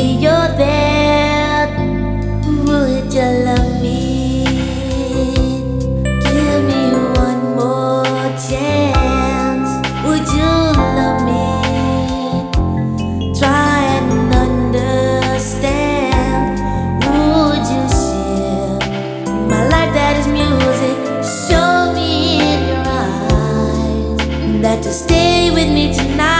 you're there, would you love me? Give me one more chance. Would you love me? Try and understand. Would you share my life that is music? Show me in your eyes that you stay with me tonight.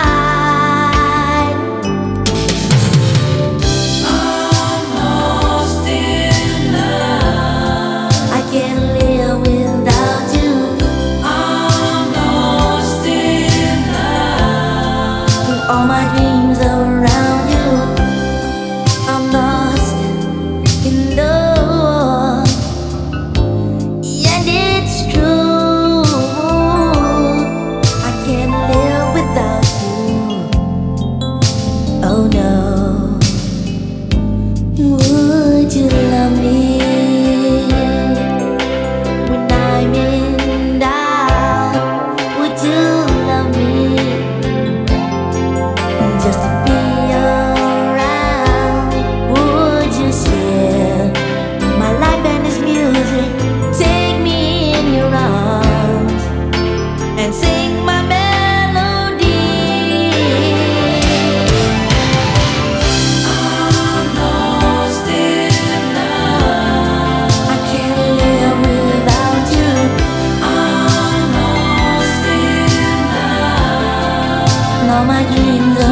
All my dreams are around you. I'm lost in love, and it's true. I can't live without you. Oh no. Would you love me when I'm in doubt? Would you love me? Just to be around. Would you share my life and this music? Take me in your arms and sing my melody. I'm lost in love. I can't live without you. I'm lost in love. And all my dreams are